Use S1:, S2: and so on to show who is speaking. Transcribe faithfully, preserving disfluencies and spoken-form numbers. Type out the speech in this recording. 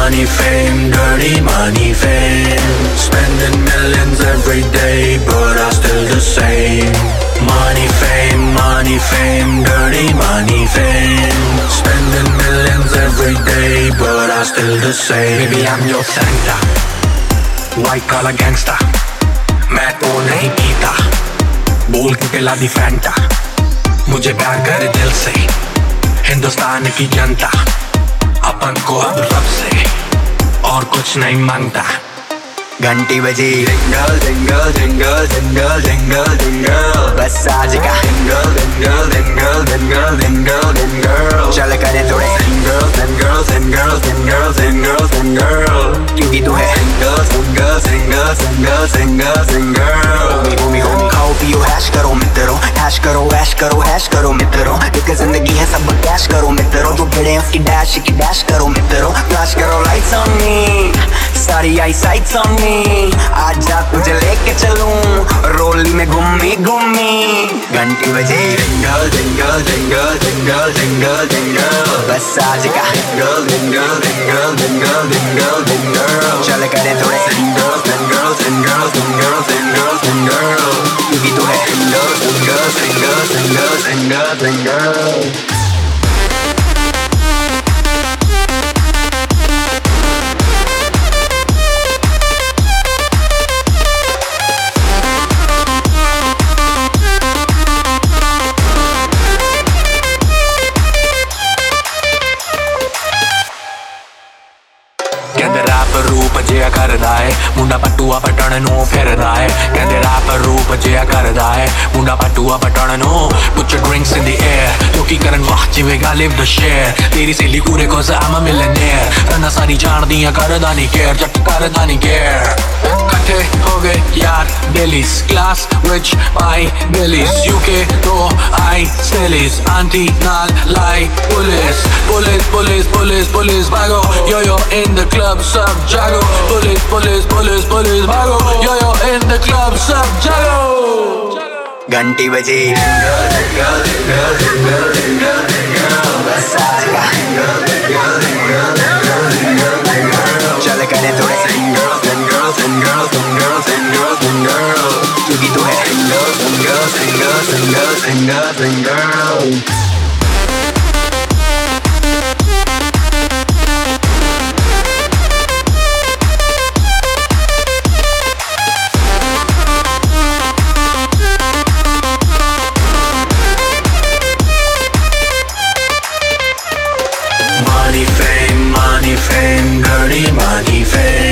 S1: money, fame, dirty money, fame. Spending millions every day, but I'm still the same. Money, fame, money, fame, dirty money, fame. Spending millions every day, but I'm still the same. Baby, I'm your Santa, white collar gangster. मैं तो नहीं पीता, बोल के पिला दी Fanta. मुझे प्यार करे दिल से हिंदुस्तान की जनता. अपन को अब रब से और कुछ नहीं मांगता. घंटी बजी jingle jingle jingle jingle jingle jingle, बस आज का jingle jingle jingle jingle jingle jingle. चल करे थोड़े jingle jingle jingle jingle jingle jingle, क्योंकि तू है jingle jingle jingle jingle jingle jingle. होमी होमी खाओ पियो हैश करो मित्रों, हैश करो हैश करो हैश करो मित्रों. एक जिंदगी है सब कैश करो मित्रों. जो भिड़े उसकी डैश की डैश करो मित्रों. फ्लैश करो लाइट्स ऑन मी, सारी आई साइट्स ऑन मी. आजा तुझे लेके चलूं रोली में घूमी घूमी. घंटी बजे jingle jingle jingle jingle jingle jingle, बस आज का jingle jingle jingle jingle jingle jingle. चल करे थोड़े jingle jingle jingle jingle jingle jingle, क्योंकि तू है jingle jingle jingle jingle jingle jingle. ਕਹਿੰਦੇ ਰੈਪ ਰੂਪ ਜਿਹਾ ਕਰਦਾ ਏ ਮੁੰਡਾ ਪਟੂਆ ਪਟਣ ਨੂੰ ਫਿਰਦਾ ਏ. ਕਹਿੰਦੇ ਰੈਪ ਰੂਪ ਜਿਹਾ ਕਰਦਾ ਏ ਮੁੰਡਾ ਪਟੂਆ ਪਟਣ ਨੂੰ. Put your drinks in the air, ਲੋਕੀ ਕਰਨ ਵਾਹ ਜਿਵੇਂ ਗਾ live the share. ਤੇਰੀ ਸਹੇਲੀ ਕੂਰੇ cause I'm a millionaire. ਰੰਨਾ ਸਾਰੀ ਜਾਣਦੀਆਂ ਕਰਦਾ ਨਹੀਂ ਕੇਅਰ, ਜੱਟ ਕਰਦਾ ਨਹੀਂ ਕੇਅਰ. ਇਕੱਠੇ ਹੋ ਗਏ ਯਾਰ ਬੇਲੀਸ, ਕਲਾਸ ਵਿੱਚ ਪਾਈ ਬੇਲੀਸ. U K ਤੋਂ ਆਈ ਸੇਲੀਸ, ਆਂਟੀ ਨਾਲ ਲਾਈ police. Police police police police ਭਾਗੋ, yo yo in the club sub jago. Police, police, police, police, bhago. Yo yo in the club sub jago. घंटी बजी jingle jingle jingle jingle jingle jingle, बस आज का jingle jingle jingle jingle jingle jingle. चल करे थोड़े jingle jingle jingle jingle jingle jingle, क्योंकि तू है jingle jingle jingle jingle jingle jingle. Money, fame, money, fame, dirty money, fame.